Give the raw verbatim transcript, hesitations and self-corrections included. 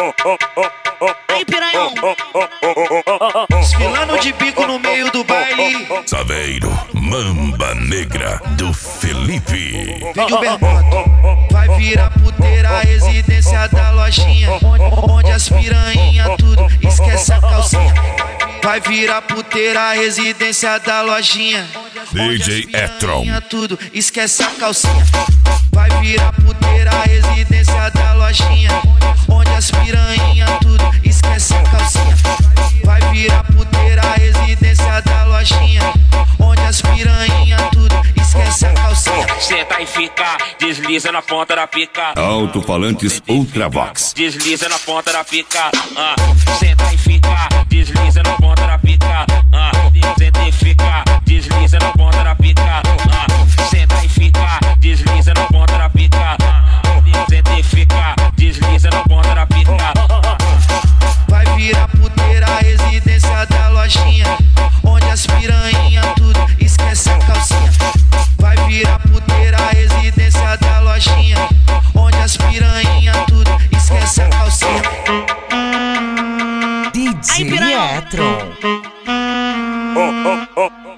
Aí, piranhão. Desfilando de bico no meio do baile. Saveiro, Mamba Negra do Felipe. Vídeo bermudo. Vai virar puteira, a residência da lojinha, onde as piranha tudo, esquece a calcinha. Vai virar puteira, a residência da lojinha, D J Etron. Tudo, esquece a calcinha. Vai virar puteira, a residência da lojinha, onde as piranha tudo, esquece a calcinha. Vai virar puteira, a residência da lojinha, onde as piranha tudo, esquece a calcinha. Senta e fica, desliza na ponta da pica. Alto-falantes Ultravox. Desliza na ponta da pica. Ah, senta e fica, desliza na ponta da pica. Ah, senta e fica, desliza na ponta da pica. Ah, senta e fica, desliza na ponta da pica. Senta e fica, desliza na ponta da pica. Vai virar puteira, a residência da lojinha, onde as piranha tudo, esquece a calcinha. Vai virar puteira, a residência da lojinha, onde as piranha tudo, esquece a calcinha. D J Etron. Oh, oh, oh.